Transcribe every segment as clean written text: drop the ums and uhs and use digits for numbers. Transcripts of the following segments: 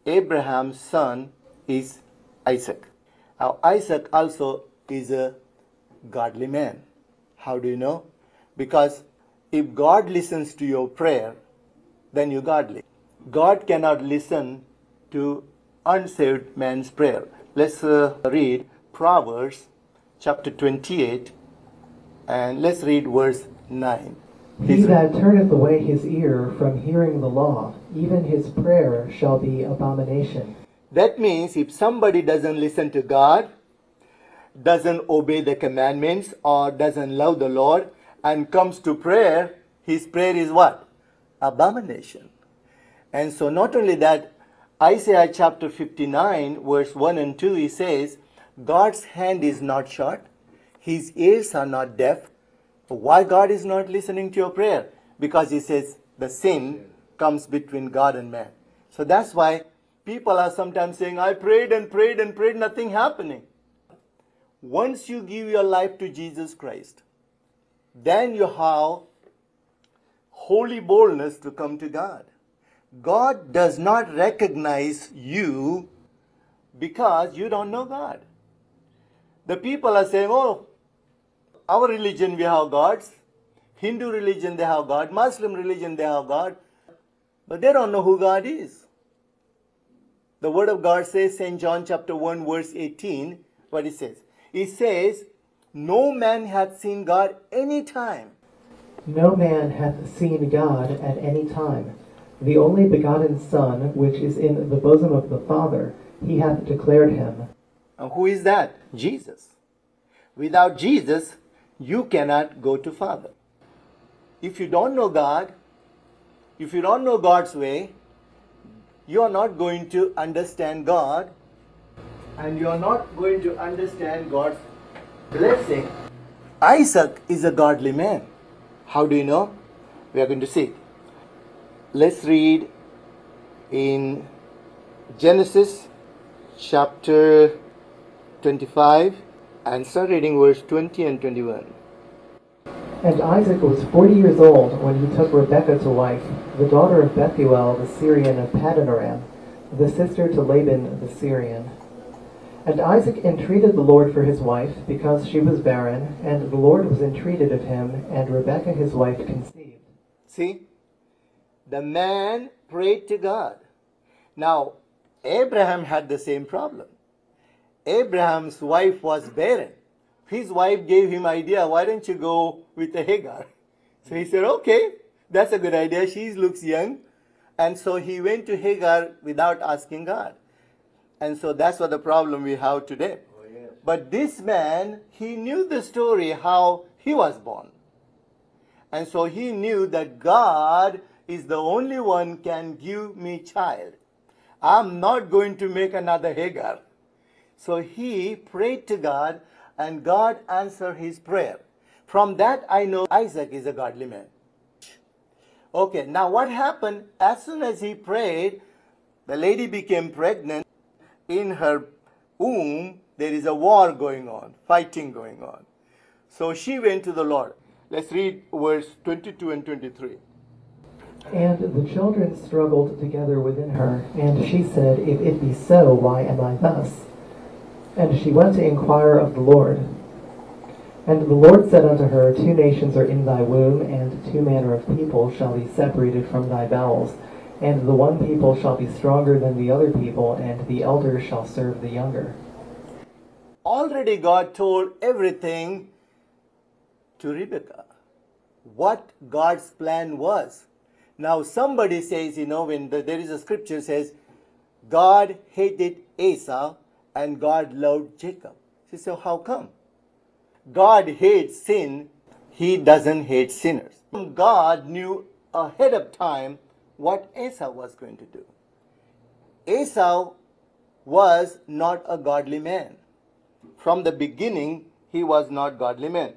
Abraham's son is Isaac. Now, Isaac also is a godly man. How do you know? Because if God listens to your prayer, then you're godly. God cannot listen to unsaved man's prayer. Let's read Proverbs chapter 28, and let's read verse 9. He that turneth away his ear from hearing the law, even his prayer shall be abomination. That means if somebody doesn't listen to God, doesn't obey the commandments, or doesn't love the Lord, and comes to prayer, his prayer is what? Abomination. And so not only that, Isaiah chapter 59, verse 1 and 2, he says, God's hand is not short, his ears are not deaf. Why God is not listening to your prayer? Because he says the sin comes between God and man. So that's why people are sometimes saying, I prayed and prayed and prayed, nothing happening. Once you give your life to Jesus Christ, then you have holy boldness to come to God. God does not recognize you because you don't know God. The people are saying, oh, our religion we have gods, Hindu religion they have God, Muslim religion they have God, but they don't know who God is. The word of God says, St. John chapter 1 verse 18, what it says? It says, no man hath seen God any time. No man hath seen God at any time. The only begotten Son, which is in the bosom of the Father, he hath declared him. And who is that? Jesus. Without Jesus, you cannot go to Father. If you don't know God, if you don't know God's way, you are not going to understand God, and you are not going to understand God's blessing. Isaac is a godly man. How do you know? We are going to see. Let's read in Genesis chapter 25 and start reading verse 20 and 21. And Isaac was 40 years old when he took Rebekah to wife, the daughter of Bethuel the Syrian of Paddan-aram, the sister to Laban the Syrian. And Isaac entreated the Lord for his wife, because she was barren, and the Lord was entreated of him, and Rebekah his wife conceived. See, the man prayed to God. Now, Abraham had the same problem. Abraham's wife was barren. His wife gave him idea, why don't you go with a Hagar? So he said, okay, that's a good idea. She looks young. And so he went to Hagar without asking God. And so that's what the problem we have today. Oh, yes. But this man, he knew the story how he was born. And so he knew that God is the only one can give me child. I'm not going to make another Hagar. So he prayed to God, and God answered his prayer. From that I know Isaac is a godly man. Okay, now what happened? As soon as he prayed, the lady became pregnant. In her womb, there is a war going on, fighting going on. So she went to the Lord. Let's read verse 22 and 23. And the children struggled together within her, and she said, If it be so, why am I thus? And she went to inquire of the Lord. And the Lord said unto her, 2 nations are in thy womb, and 2 manner of people shall be separated from thy bowels. And the one people shall be stronger than the other people, and the elder shall serve the younger. Already God told everything to Rebekah, what God's plan was. Now somebody says, when there is a scripture says, God hated Esau and God loved Jacob. She said, how come? God hates sin, he doesn't hate sinners. God knew ahead of time what Esau was going to do. Esau was not a godly man. From the beginning, he was not godly man.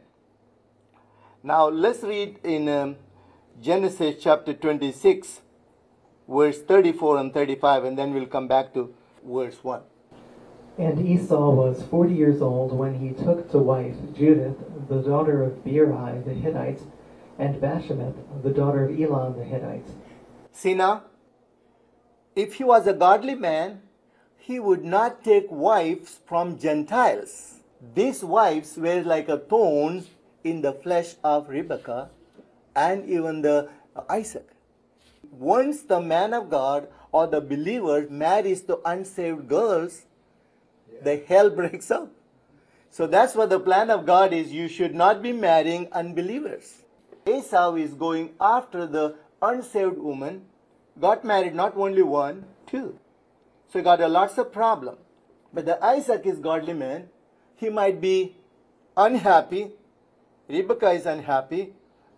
Now let's read in Genesis chapter 26, verse 34 and 35, and then we'll come back to verse 1. And Esau was 40 years old when he took to wife Judith, the daughter of Beeri the Hittite, and Bashemath, the daughter of Elon the Hittite. See now, If he was a godly man, he would not take wives from Gentiles. These wives were like a thorn in the flesh of Rebekah and even the Isaac. Once the man of God or the believer marries the unsaved girls, the hell breaks out. So that's what the plan of God is. You should not be marrying unbelievers. Esau is going after the unsaved woman, got married not only one, two. So he got a lots of problem. But the Isaac is godly man. He might be unhappy. Rebekah is unhappy.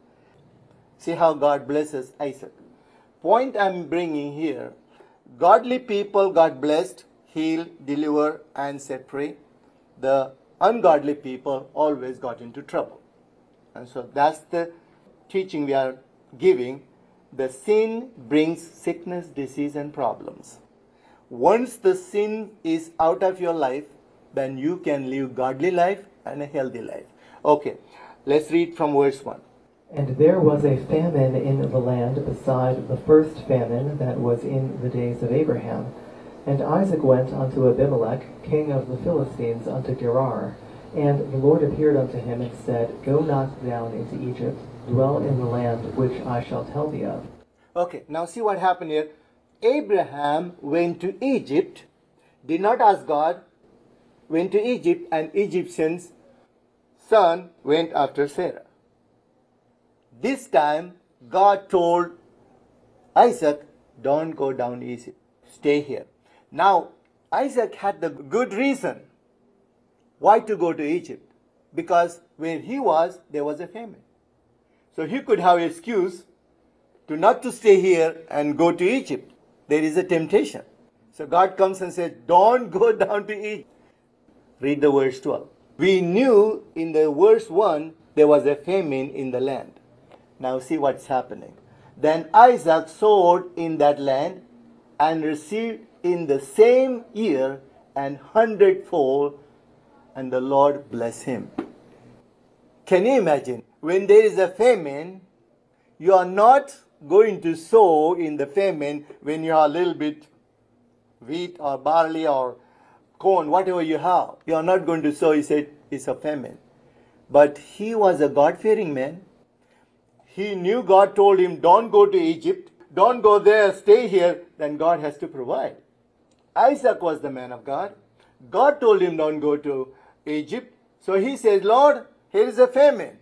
See how God blesses Isaac. Point I'm bringing here, godly people got blessed, healed, delivered, and set free. The ungodly people always got into trouble. And so that's the teaching we are giving. The sin brings sickness, disease, and problems. Once the sin is out of your life, then you can live godly life and a healthy life. Okay, let's read from verse 1. And there was a famine in the land beside the first famine that was in the days of Abraham. And Isaac went unto Abimelech, king of the Philistines, unto Gerar. And the Lord appeared unto him and said, Go not down into Egypt, dwell in the land which I shall tell thee of. Okay, now see what happened here. Abraham went to Egypt, did not ask God, went to Egypt, and Egyptian's son went after Sarah. This time, God told Isaac, don't go down Egypt, stay here. Now, Isaac had the good reason why to go to Egypt, because where he was, there was a famine. So he could have an excuse to not to stay here and go to Egypt. There is a temptation. So God comes and says, don't go down to Egypt. Read the verse 12. We knew in the verse 1 there was a famine in the land. Now see what's happening. Then Isaac sowed in that land and received in the same year an hundredfold, and the Lord blessed him. Can you imagine? When there is a famine, you are not going to sow in the famine when you are a little bit wheat or barley or corn, whatever you have. You are not going to sow, he said, it's a famine. But he was a God-fearing man. He knew God told him, don't go to Egypt, don't go there, stay here, then God has to provide. Isaac was the man of God. God told him, don't go to Egypt. So he says, Lord, here is a famine.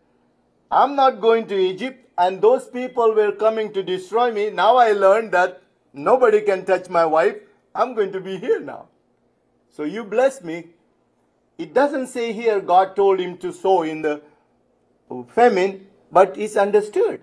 I'm not going to Egypt, and those people were coming to destroy me. Now I learned that nobody can touch my wife. I'm going to be here now. So you bless me. It doesn't say here God told him to sow in the famine, but it's understood.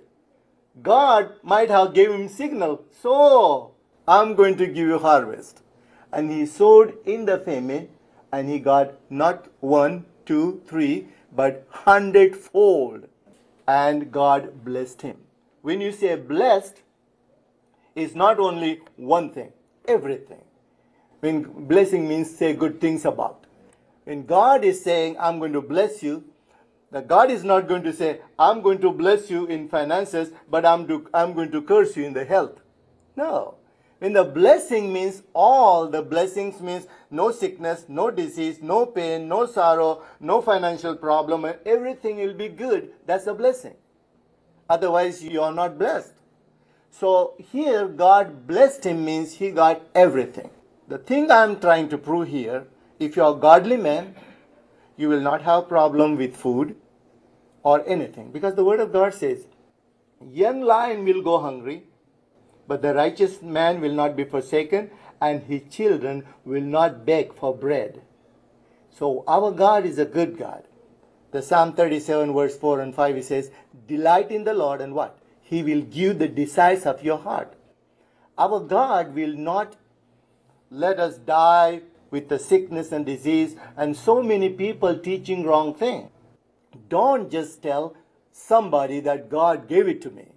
God might have gave him signal, so I'm going to give you harvest. And he sowed in the famine, and he got not 1, 2, 3, but hundredfold. And God blessed him. When you say blessed, it's not only one thing, everything. When blessing means say good things about. When God is saying, I'm going to bless you, that God is not going to say, I'm going to bless you in finances, but I'm going to curse you in the health. No. When the blessing means all the blessings means no sickness, no disease, no pain, no sorrow, no financial problem, and everything will be good. That's a blessing. Otherwise, you are not blessed. So here, God blessed him means he got everything. The thing I'm trying to prove here, if you are a godly man, you will not have problem with food or anything. Because the word of God says, young lion will go hungry, but the righteous man will not be forsaken, and his children will not beg for bread. So our God is a good God. The Psalm 37 verse 4 and 5, he says, delight in the Lord, and what? He will give the desires of your heart. Our God will not let us die with the sickness and disease, and so many people teaching wrong thing. Don't just tell somebody that God gave it to me.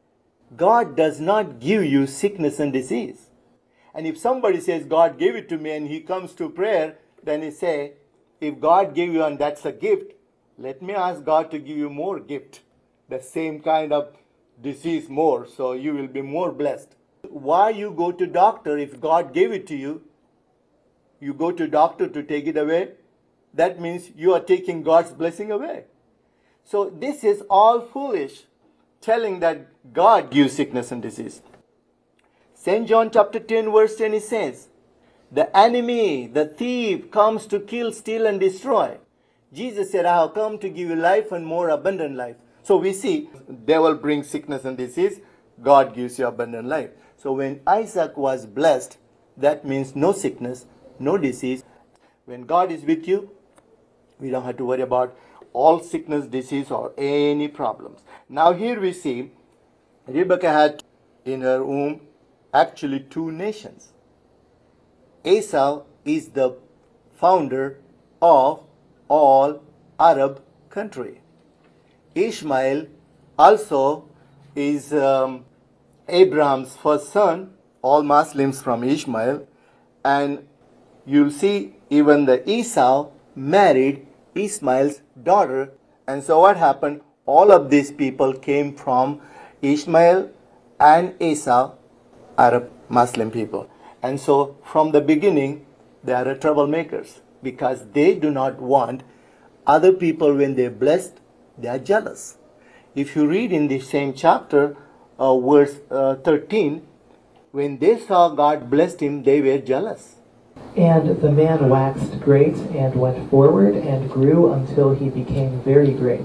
God does not give you sickness and disease. And if somebody says God gave it to me and he comes to prayer, then he say, if God gave you and that's a gift, let me ask God to give you more gift. The same kind of disease more, so you will be more blessed. Why you go to doctor if God gave it to you? You go to doctor to take it away. That means you are taking God's blessing away. So this is all foolish, telling that God gives sickness and disease. St. John chapter 10 verse 10 it says, the enemy, the thief, comes to kill, steal and destroy. Jesus said, I have come to give you life and more abundant life. So we see, devil brings sickness and disease, God gives you abundant life. So when Isaac was blessed, that means no sickness, no disease. When God is with you, we don't have to worry about all sickness, disease or any problems. Now here we see, Rebekah had in her womb actually two nations. Esau is the founder of all Arab country. Ishmael also is Abraham's first son, all Muslims from Ishmael. And you'll see even the Esau married Ishmael's daughter. And so what happened? All of these people came from Ishmael and Esau, Arab Muslim people. And so from the beginning, they are troublemakers because they do not want other people, when they're blessed, they are jealous. If you read in the same chapter, verse 13, when they saw God blessed him, they were jealous. And the man waxed great and went forward and grew until he became very great.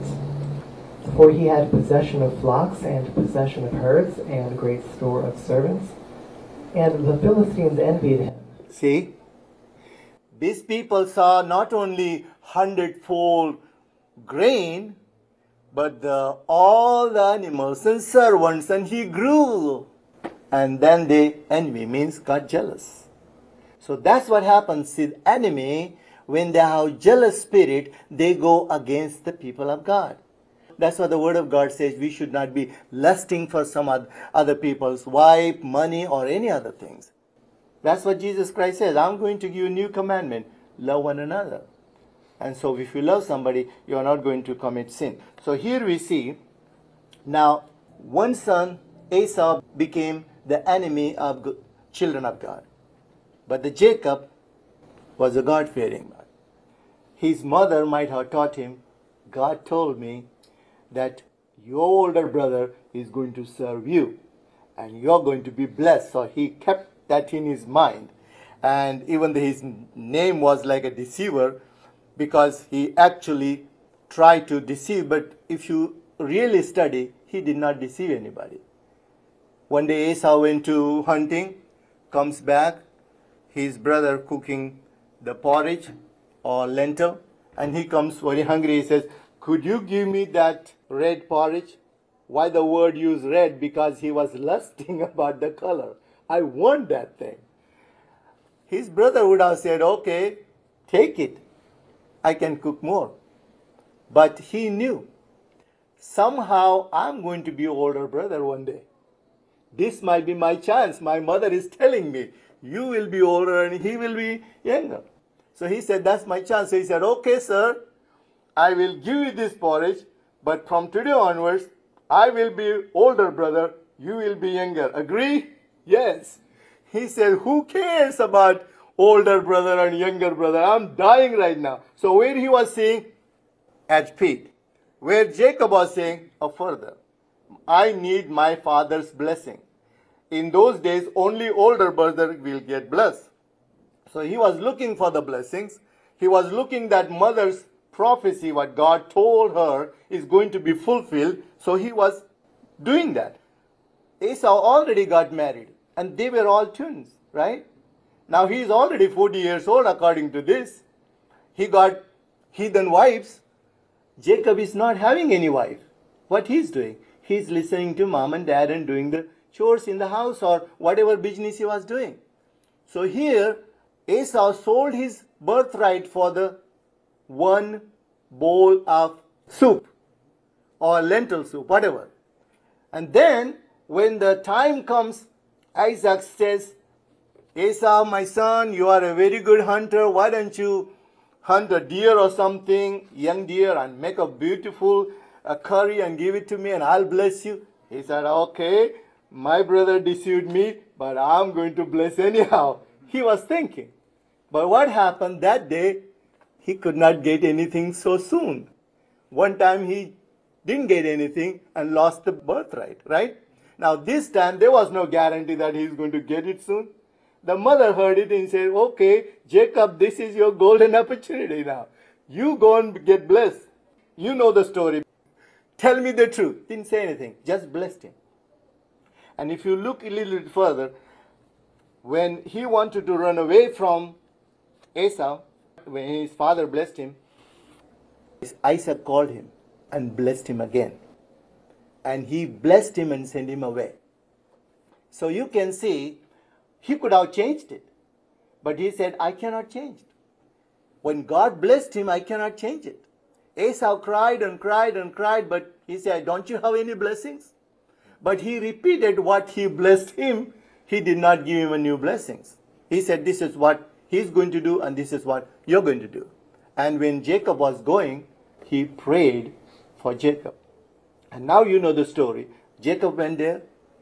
For he had possession of flocks and possession of herds and great store of servants. And the Philistines envied him. See, these people saw not only 100-fold grain, but all the animals and servants, and he grew. And then they envy, means got jealous. So that's what happens with enemy. When they have jealous spirit, they go against the people of God. That's what the word of God says. We should not be lusting for some other people's wife, money, or any other things. That's what Jesus Christ says. I'm going to give you a new commandment. Love one another. And so if you love somebody, you are not going to commit sin. So here we see, now one son, Esau, became the enemy of children of God. But the Jacob was a God-fearing man. His mother might have taught him, God told me that your older brother is going to serve you and you're going to be blessed. So he kept that in his mind. And even his name was like a deceiver, because he actually tried to deceive. But if you really study, he did not deceive anybody. One day Esau went to hunting, comes back, his brother cooking the porridge or lentil, and he comes very hungry. He says, could you give me that red porridge? Why the word used red? Because he was lusting about the color. I want that thing. His brother would have said, okay, take it. I can cook more. But he knew, somehow I'm going to be older brother one day. This might be my chance. My mother is telling me, you will be older and he will be younger. So he said, that's my chance. So he said, okay, sir, I will give you this porridge, but from today onwards, I will be older brother, you will be younger. Agree? Yes. He said, who cares about older brother and younger brother? I'm dying right now. So where he was saying, at feet. Where Jacob was saying, further. I need my father's blessing. In those days, only older brother will get blessed. So he was looking for the blessings. He was looking that mother's prophecy, what God told her, is going to be fulfilled. So he was doing that. Esau already got married, and they were all twins, right? Now he is already 40 years old according to this. He got heathen wives. Jacob is not having any wife. What he's doing? He's listening to mom and dad and doing the chores in the house or whatever business he was doing. So here, Esau sold his birthright for the one bowl of soup or lentil soup, whatever. And then when the time comes, Isaac says, Esau, my son, you are a very good hunter. Why don't you hunt a deer or something, young deer, and make a beautiful curry and give it to me and I'll bless you. He said, okay, my brother deceived me. but I'm going to bless anyhow. He was thinking. But what happened that day? He could not get anything so soon. One time he didn't get anything and lost the birthright, right? Now this time there was no guarantee that he's going to get it soon. The mother heard it and said, okay, Jacob, this is your golden opportunity now. You go and get blessed. You know the story. Tell me the truth. Didn't say anything, just blessed him. And if you look a little bit further, when he wanted to run away from Esau, when his father blessed him, Isaac called him and blessed him again. And he blessed him and sent him away. So you can see, he could have changed it. But he said, I cannot change it. When God blessed him, I cannot change it. Esau cried and cried and cried, but he said, don't you have any blessings? But he repeated what he blessed him. He did not give him a new blessings. He said, this is what he's going to do and this is what you're going to do. And when Jacob was going, he prayed for Jacob. And now you know the story. Jacob went there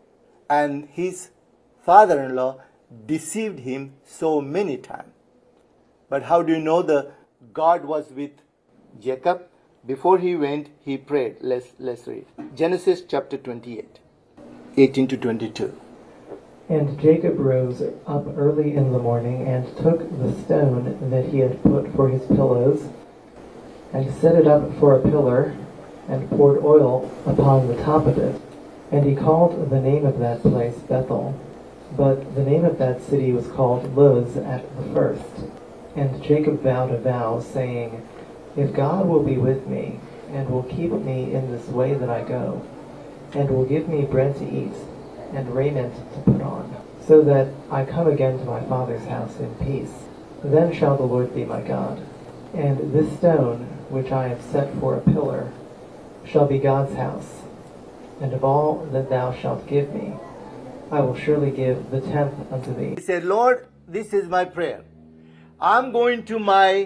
and his father-in-law deceived him so many times. But how do you know the God was with Jacob? Before he went, he prayed. Let's read. Genesis chapter 28, 18 to 22. And Jacob rose up early in the morning and took the stone that he had put for his pillows and set it up for a pillar and poured oil upon the top of it. And he called the name of that place Bethel. But the name of that city was called Luz at the first. And Jacob vowed a vow, saying, if God will be with me, and will keep me in this way that I go, and will give me bread to eat, and raiment to put on, so that I come again to my father's house in peace, then shall the Lord be my God. And this stone, which I have set for a pillar, shall be God's house. And of all that thou shalt give me, I will surely give the tenth unto thee. He said, Lord, this is my prayer. I'm going to my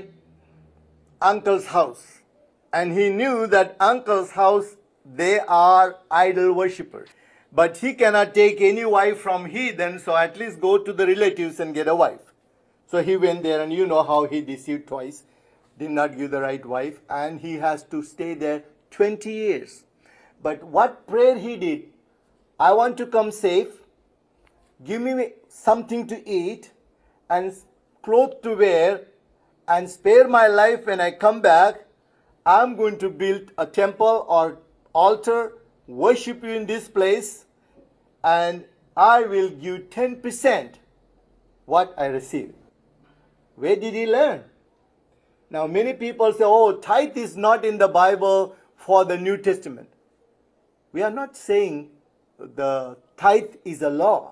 uncle's house. And he knew that uncle's house, they are idol worshippers. But he cannot take any wife from heathen, so at least go to the relatives and get a wife. So he went there, and you know how he deceived twice, did not give the right wife, and he has to stay there 20 years. But what prayer he did? I want to come safe, give me something to eat, and clothes to wear, and spare my life when I come back. I'm going to build a temple or altar, worship you in this place, and I will give 10% what I receive. Where did he learn? Now many people say, oh, tithe is not in the Bible for the New Testament. We are not saying the tithe is a law.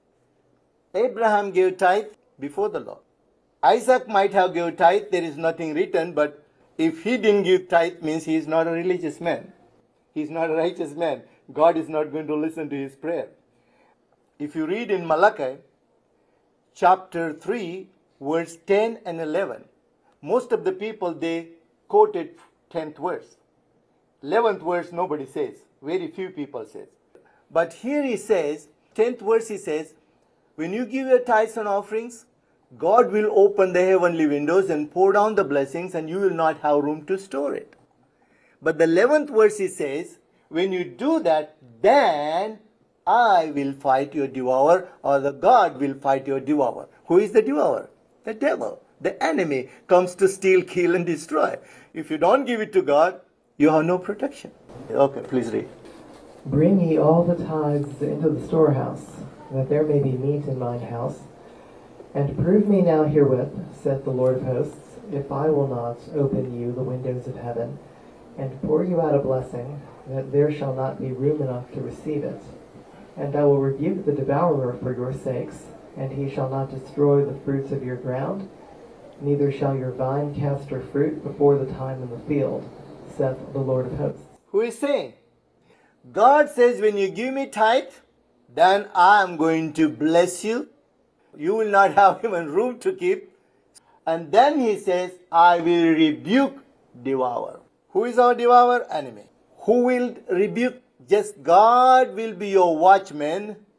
Abraham gave tithe before the law. Isaac might have given tithe, there is nothing written, but if he didn't give tithe, means he is not a religious man. He is not a righteous man. God is not going to listen to his prayer. If you read in Malachi, chapter 3, verse 10 and 11, most of the people, they quoted 10th verse. 11th verse, nobody says. Very few people says. But here he says, 10th verse he says, when you give your tithes and offerings, God will open the heavenly windows and pour down the blessings, and you will not have room to store it. But the 11th verse he says, when you do that, then I will fight your devourer, or the God will fight your devourer. Who is the devourer? The devil. The enemy comes to steal, kill, and destroy. If you don't give it to God, you have no protection. Okay, please read. Bring ye all the tithes into the storehouse, that there may be meat in mine house. And prove me now herewith, saith the Lord of hosts, if I will not open you the windows of heaven, and pour you out a blessing, that there shall not be room enough to receive it. And I will rebuke the devourer for your sakes, and he shall not destroy the fruits of your ground, neither shall your vine cast her fruit before the time in the field, saith the Lord of hosts. Who is saying? God says, when you give me tithe, then I am going to bless you. You will not have even room to keep. And then he says, I will rebuke devourer. Who is our devourer? Enemy. Who will rebuke? Just God will be your watchman,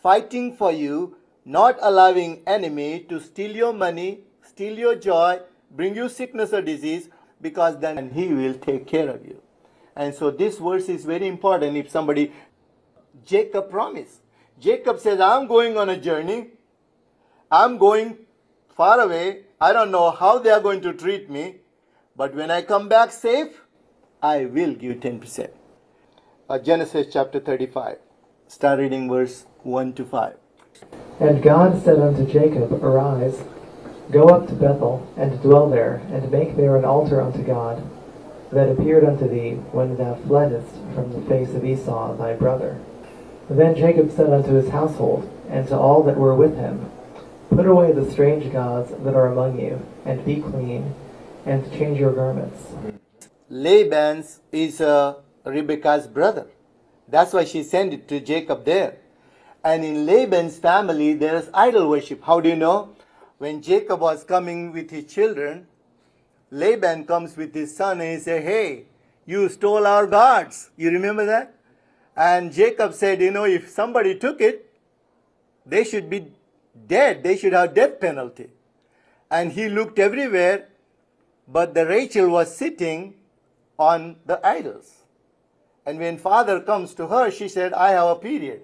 fighting for you, not allowing enemy to steal your money, steal your joy, bring you sickness or disease, because then he will take care of you. And so this verse is very important. If somebody, Jacob promised. Jacob says, I'm going on a journey. I'm going far away. I don't know how they are going to treat me. But when I come back safe, I will give 10%. Genesis chapter 35. Start reading verse 1 to 5. And God said unto Jacob, Arise, go up to Bethel, and dwell there, and make there an altar unto God, that appeared unto thee when thou fleddest from the face of Esau thy brother. Then Jacob said unto his household, and to all that were with him, Put away the strange gods that are among you, and be clean, and change your garments. Laban is Rebekah's brother. That's why she sent it to Jacob there. And in Laban's family, there is idol worship. How do you know? When Jacob was coming with his children, Laban comes with his son and he said, hey, you stole our gods. You remember that? And Jacob said, if somebody took it, they should be dead. They should have death penalty. And he looked everywhere, but the Rachel was sitting on the idols. And when father comes to her, she said, I have a period.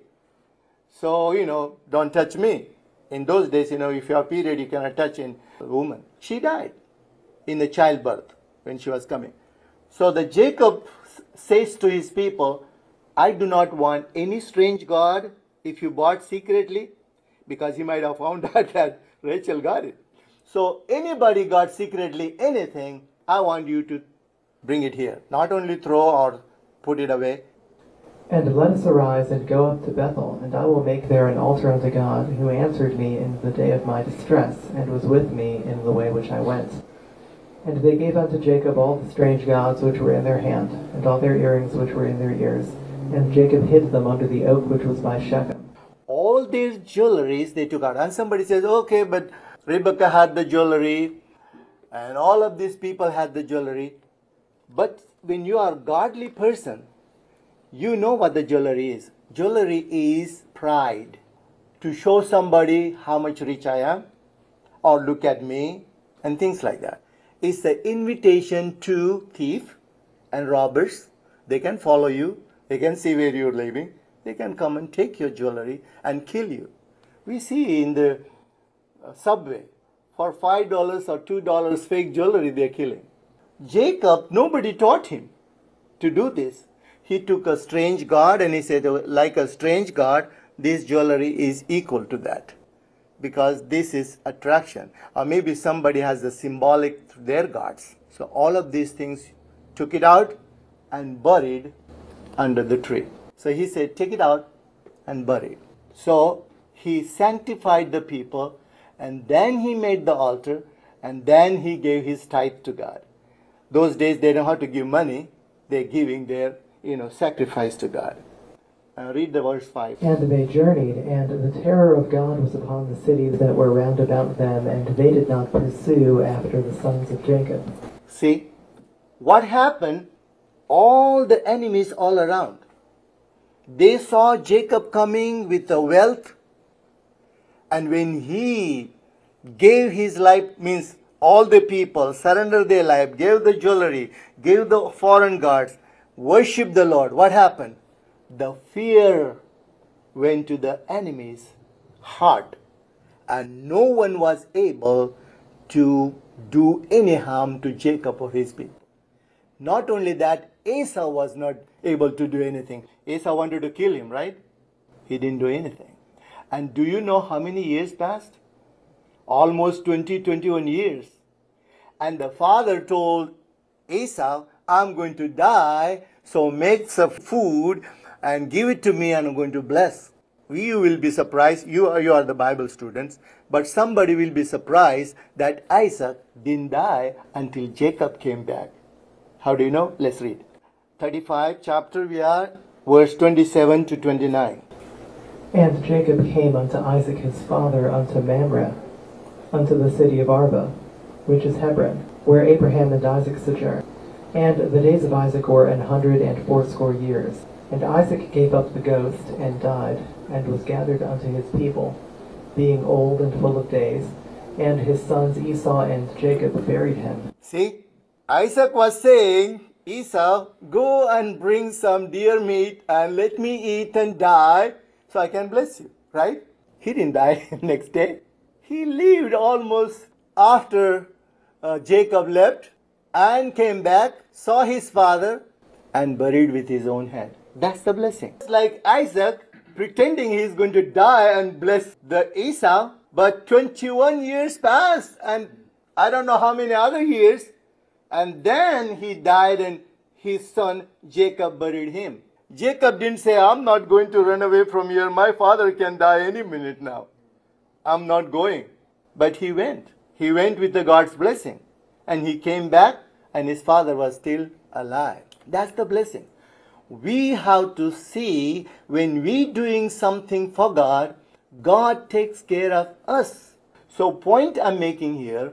So, don't touch me. In those days, if you have a period, you cannot touch a woman. She died in the childbirth when she was coming. So the Jacob says to his people, I do not want any strange god if you bought secretly, because he might have found out that Rachel got it. So anybody got secretly anything, I want you to bring it here. Not only throw or put it away. And let us arise and go up to Bethel, and I will make there an altar unto God, who answered me in the day of my distress, and was with me in the way which I went. And they gave unto Jacob all the strange gods which were in their hand, and all their earrings which were in their ears. And Jacob hid them under the oak which was by Shechem. All these jewelries they took out. And somebody says, okay, but Rebekah had the jewelry, and all of these people had the jewelry. But when you are a godly person, you know what the jewelry is. Jewelry is pride. To show somebody how much rich I am, or look at me, and things like that. It's the invitation to thief and robbers. They can follow you. They can see where you're living. They can come and take your jewelry and kill you. We see in the subway, for $5 or $2 fake jewelry they're killing. Jacob, nobody taught him to do this. He took a strange god and he said, like a strange god, this jewelry is equal to that. Because this is attraction. Or maybe somebody has the symbolic their gods. So all of these things, took it out and buried under the tree. So he said, take it out and bury it. So he sanctified the people, and then he made the altar, and then he gave his tithe to God. Those days they don't have to give money. They're giving their sacrifice to God. Read the verse 5. And they journeyed, and the terror of God was upon the cities that were round about them, and they did not pursue after the sons of Jacob. See, what happened? All the enemies all around, they saw Jacob coming with the wealth, and when he gave his life, means all the people surrendered their life, gave the jewelry, gave the foreign gods, worshiped the Lord. What happened? The fear went to the enemy's heart, and no one was able to do any harm to Jacob or his people. Not only that, Esau was not able to do anything. Esau wanted to kill him, right? He didn't do anything. And do you know how many years passed? Almost 21 years. And the father told Esau, I'm going to die, so make some food and give it to me, and I'm going to bless. You will be surprised, you are the Bible students, but somebody will be surprised that Isaac didn't die until Jacob came back. How do you know? Let's read. 35 chapter, we are verse 27 to 29. And Jacob came unto Isaac his father unto Mamre, unto the city of Arba, which is Hebron, where Abraham and Isaac sojourned. And the days of Isaac were 180 years. And Isaac gave up the ghost and died, and was gathered unto his people, being old and full of days, and his sons Esau and Jacob buried him. See, Isaac was saying, Esau, go and bring some deer meat and let me eat and die so I can bless you, right? He didn't die next day. He lived almost after Jacob left and came back, saw his father, and buried with his own hand. That's the blessing. It's like Isaac pretending he's going to die and bless the Esau, but 21 years passed and I don't know how many other years, and then he died and his son Jacob buried him. Jacob didn't say, I'm not going to run away from here. My father can die any minute now. I'm not going. But he went. He went with the God's blessing. And he came back and his father was still alive. That's the blessing. We have to see when we doing something for God, God takes care of us. So point I'm making here,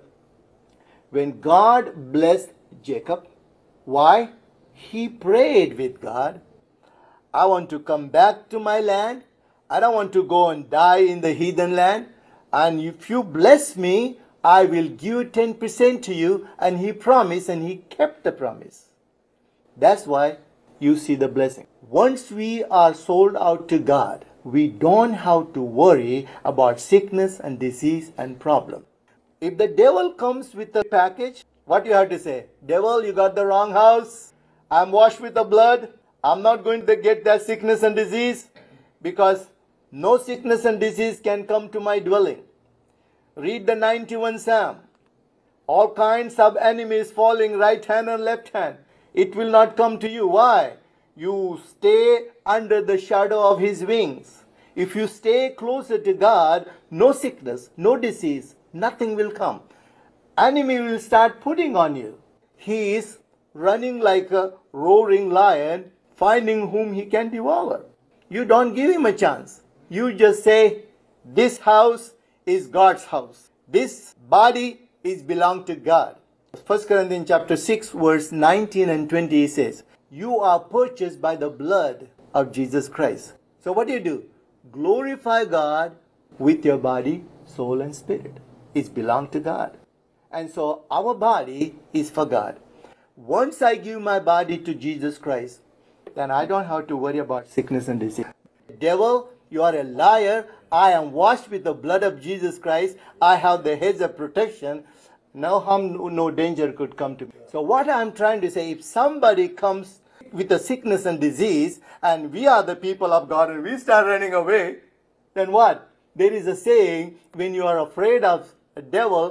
when God blessed Jacob, why? He prayed with God. I want to come back to my land. I don't want to go and die in the heathen land. And if you bless me, I will give 10% to you. And he promised and he kept the promise. That's why you see the blessing. Once we are sold out to God, we don't have to worry about sickness and disease and problem. If the devil comes with a package, what you have to say? Devil, you got the wrong house. I'm washed with the blood. I'm not going to get that sickness and disease because no sickness and disease can come to my dwelling. Read the 91 Psalm. All kinds of enemies falling right hand and left hand. It will not come to you. Why? You stay under the shadow of his wings. If you stay closer to God, no sickness, no disease, nothing will come. Enemy will start putting on you. He is running like a roaring lion, finding whom he can devour. You don't give him a chance. You just say, this house is God's house. This body is belong to God. 1 Corinthians chapter 6 verse 19 and 20 says, you are purchased by the blood of Jesus Christ. So what do? Glorify God with your body, soul and spirit. It belongs to God. And so our body is for God. Once I give my body to Jesus Christ, then I don't have to worry about sickness and disease. Devil, you are a liar. I am washed with the blood of Jesus Christ. I have the hedge of protection. No harm, no danger could come to me. So what I'm trying to say, if somebody comes with a sickness and disease, and we are the people of God and we start running away, then what? There is a saying, when you are afraid of a devil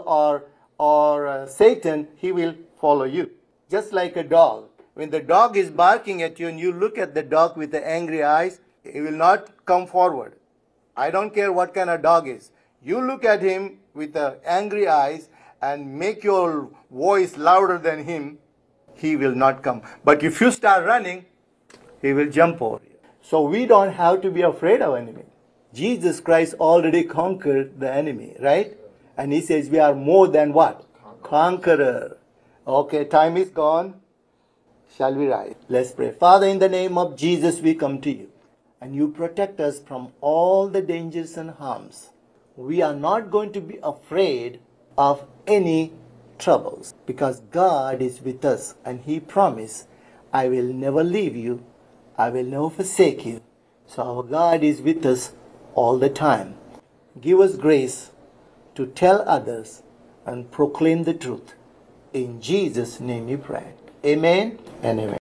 or Satan, he will follow you. Just like a dog. When the dog is barking at you and you look at the dog with the angry eyes, he will not come forward. I don't care what kind of dog is. You look at him with the angry eyes and make your voice louder than him, he will not come. But if you start running, he will jump over you. So we don't have to be afraid of enemy. Jesus Christ already conquered the enemy, right? And he says we are more than what? Conqueror. Okay, time is gone. Shall we rise? Let's pray. Father, in the name of Jesus, we come to you. And you protect us from all the dangers and harms. We are not going to be afraid of any troubles because God is with us and he promised, I will never leave you. I will never forsake you. So our God is with us all the time. Give us grace to tell others and proclaim the truth. In Jesus' name we pray. Amen and amen.